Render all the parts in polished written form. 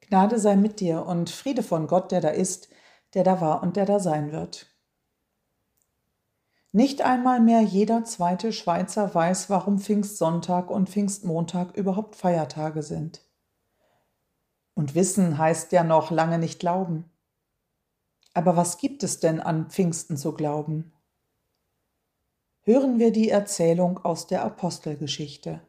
Gnade sei mit dir und Friede von Gott, der da ist, der da war und der da sein wird. Nicht einmal mehr jeder zweite Schweizer weiß, warum Pfingstsonntag und Pfingstmontag überhaupt Feiertage sind. Und wissen heißt ja noch lange nicht glauben. Aber was gibt es denn an Pfingsten zu glauben? Hören wir die Erzählung aus der Apostelgeschichte.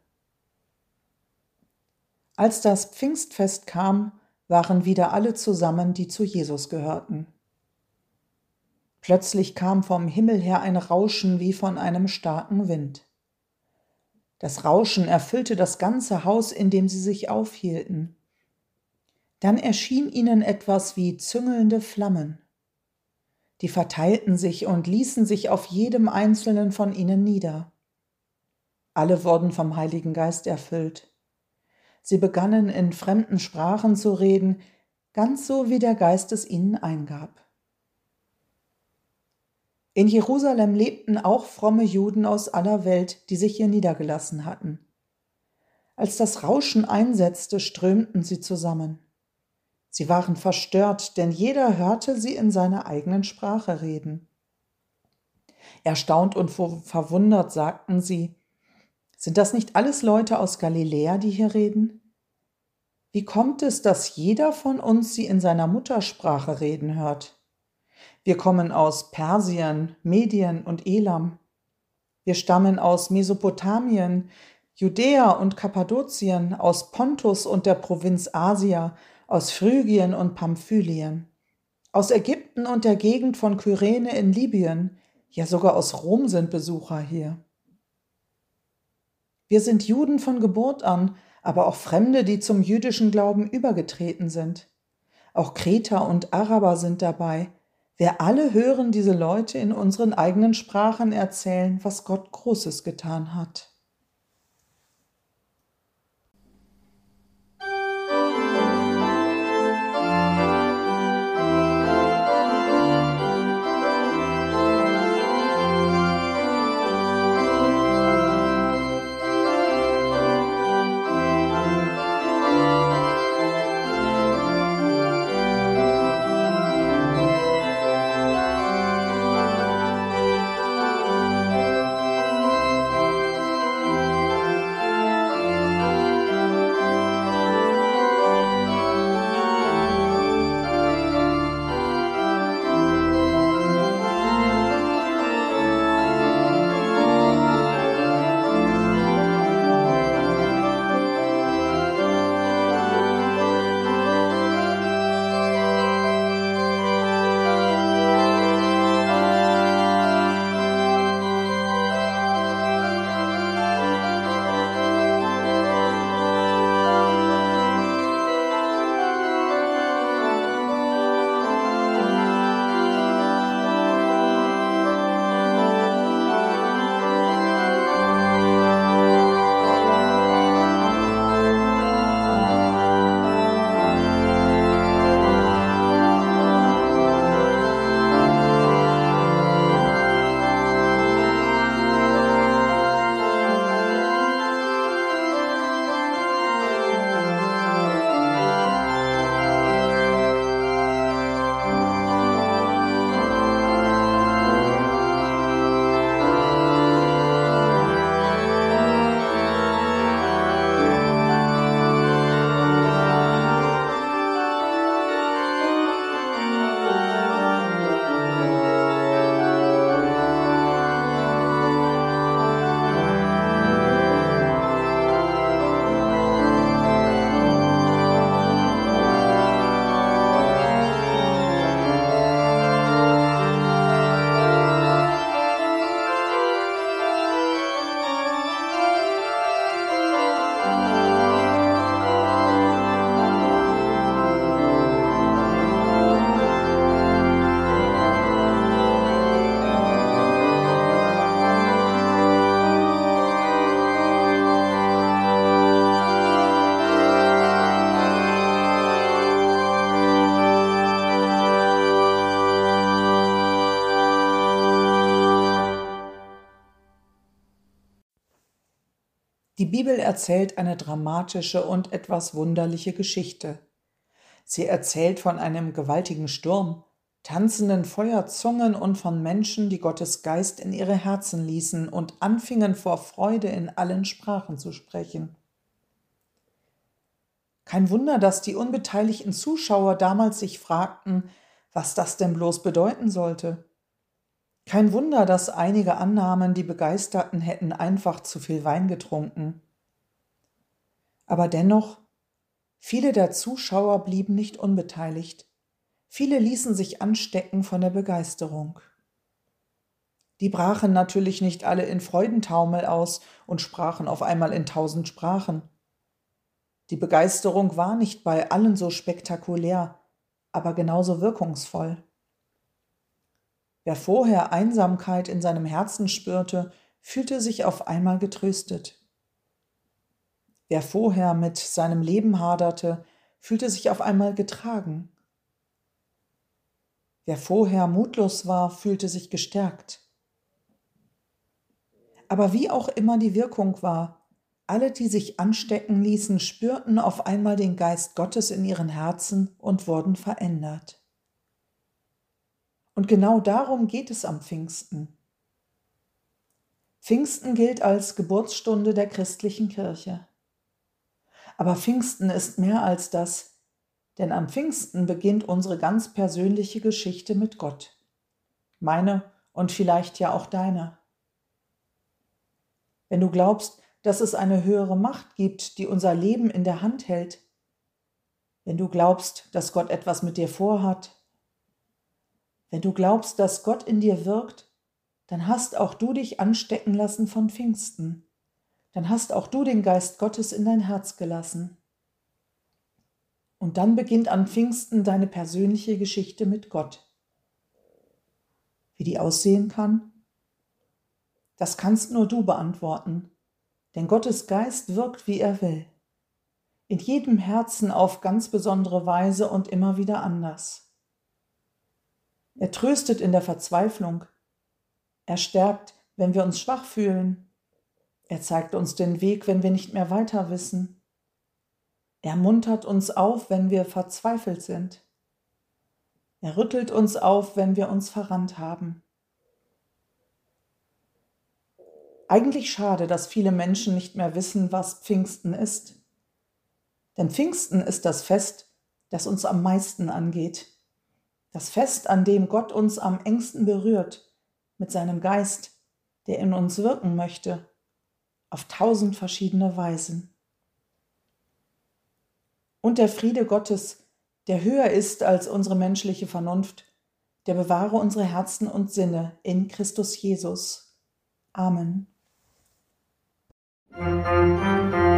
Als das Pfingstfest kam, waren wieder alle zusammen, die zu Jesus gehörten. Plötzlich kam vom Himmel her ein Rauschen wie von einem starken Wind. Das Rauschen erfüllte das ganze Haus, in dem sie sich aufhielten. Dann erschien ihnen etwas wie züngelnde Flammen. Die verteilten sich und ließen sich auf jedem einzelnen von ihnen nieder. Alle wurden vom Heiligen Geist erfüllt. Sie begannen in fremden Sprachen zu reden, ganz so wie der Geist es ihnen eingab. In Jerusalem lebten auch fromme Juden aus aller Welt, die sich hier niedergelassen hatten. Als das Rauschen einsetzte, strömten sie zusammen. Sie waren verstört, denn jeder hörte sie in seiner eigenen Sprache reden. Erstaunt und verwundert sagten sie: Sind das nicht alles Leute aus Galiläa, die hier reden? Wie kommt es, dass jeder von uns sie in seiner Muttersprache reden hört? Wir kommen aus Persien, Medien und Elam. Wir stammen aus Mesopotamien, Judäa und Kappadokien, aus Pontus und der Provinz Asia, aus Phrygien und Pamphylien, aus Ägypten und der Gegend von Kyrene in Libyen, ja sogar aus Rom sind Besucher hier. Wir sind Juden von Geburt an, aber auch Fremde, die zum jüdischen Glauben übergetreten sind. Auch Kreter und Araber sind dabei. Wir alle hören diese Leute in unseren eigenen Sprachen erzählen, was Gott Großes getan hat. Die Bibel erzählt eine dramatische und etwas wunderliche Geschichte. Sie erzählt von einem gewaltigen Sturm, tanzenden Feuerzungen und von Menschen, die Gottes Geist in ihre Herzen ließen und anfingen vor Freude in allen Sprachen zu sprechen. Kein Wunder, dass die unbeteiligten Zuschauer damals sich fragten, was das denn bloß bedeuten sollte. Kein Wunder, dass einige annahmen, die Begeisterten hätten einfach zu viel Wein getrunken. Aber dennoch, viele der Zuschauer blieben nicht unbeteiligt. Viele ließen sich anstecken von der Begeisterung. Die brachen natürlich nicht alle in Freudentaumel aus und sprachen auf einmal in 1000 Sprachen. Die Begeisterung war nicht bei allen so spektakulär, aber genauso wirkungsvoll. Wer vorher Einsamkeit in seinem Herzen spürte, fühlte sich auf einmal getröstet. Wer vorher mit seinem Leben haderte, fühlte sich auf einmal getragen. Wer vorher mutlos war, fühlte sich gestärkt. Aber wie auch immer die Wirkung war, alle, die sich anstecken ließen, spürten auf einmal den Geist Gottes in ihren Herzen und wurden verändert. Und genau darum geht es am Pfingsten. Pfingsten gilt als Geburtsstunde der christlichen Kirche. Aber Pfingsten ist mehr als das, denn am Pfingsten beginnt unsere ganz persönliche Geschichte mit Gott. Meine und vielleicht ja auch deine. Wenn du glaubst, dass es eine höhere Macht gibt, die unser Leben in der Hand hält, wenn du glaubst, dass Gott etwas mit dir vorhat, wenn du glaubst, dass Gott in dir wirkt, dann hast auch du dich anstecken lassen von Pfingsten. Dann hast auch du den Geist Gottes in dein Herz gelassen. Und dann beginnt an Pfingsten deine persönliche Geschichte mit Gott. Wie die aussehen kann? Das kannst nur du beantworten, denn Gottes Geist wirkt, wie er will. In jedem Herzen auf ganz besondere Weise und immer wieder anders. Er tröstet in der Verzweiflung. Er stärkt, wenn wir uns schwach fühlen. Er zeigt uns den Weg, wenn wir nicht mehr weiter wissen. Er muntert uns auf, wenn wir verzweifelt sind. Er rüttelt uns auf, wenn wir uns verrannt haben. Eigentlich schade, dass viele Menschen nicht mehr wissen, was Pfingsten ist. Denn Pfingsten ist das Fest, das uns am meisten angeht. Das Fest, an dem Gott uns am engsten berührt, mit seinem Geist, der in uns wirken möchte, auf 1000 verschiedene Weisen. Und der Friede Gottes, der höher ist als unsere menschliche Vernunft, der bewahre unsere Herzen und Sinne in Christus Jesus. Amen.